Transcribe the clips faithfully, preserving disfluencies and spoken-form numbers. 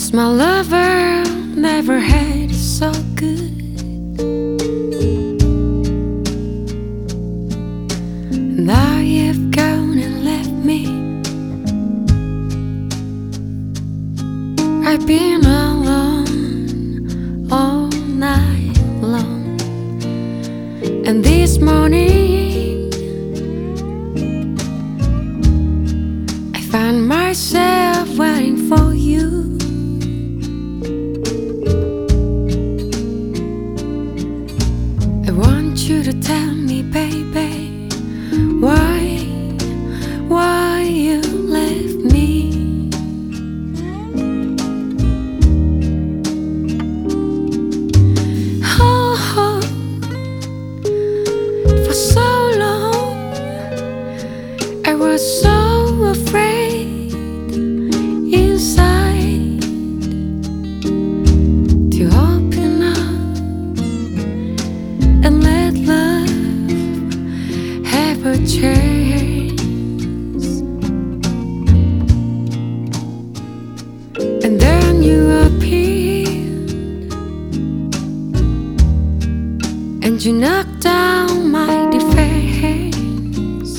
'cause my lover never had it so good. Now you've gone and left me. I've been alone all night long, and this morning I find myself waiting for you. I want you to tell me, baby, why, why you left me. Oh, oh, for so long I was so afraid inside to open up and let love have a chance. And then you appeared and you knocked down my defense.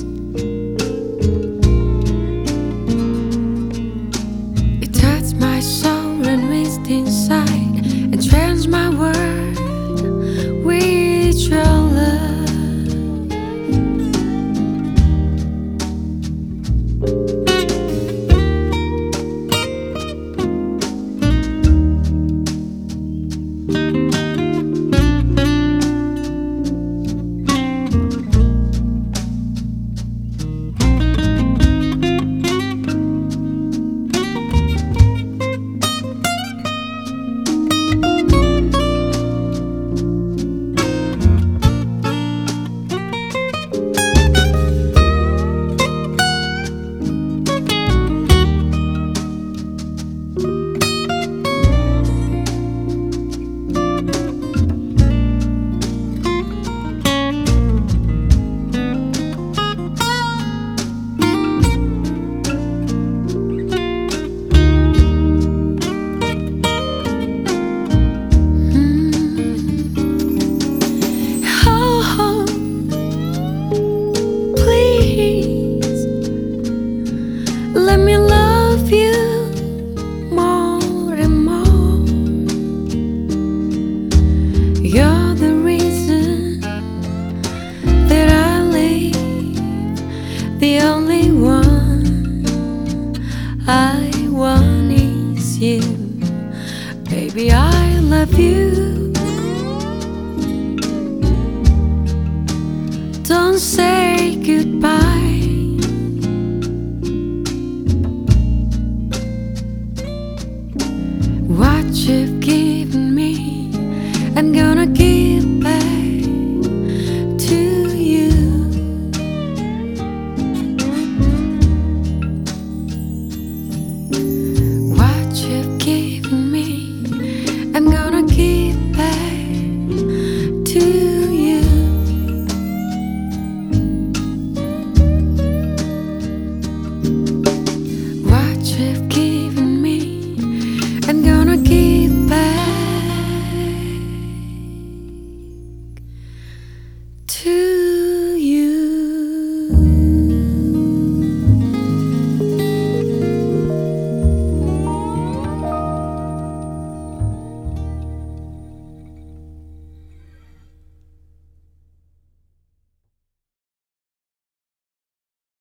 It touched my soul and reached inside and changed my world with your love. Let me love you more and more. You're the reason that I live, the only one I want is you. Baby, I love you. Don't say goodbye. What you've given me, I'm gonna give back to you. What you've given me, I'm gonna give back to you. What you've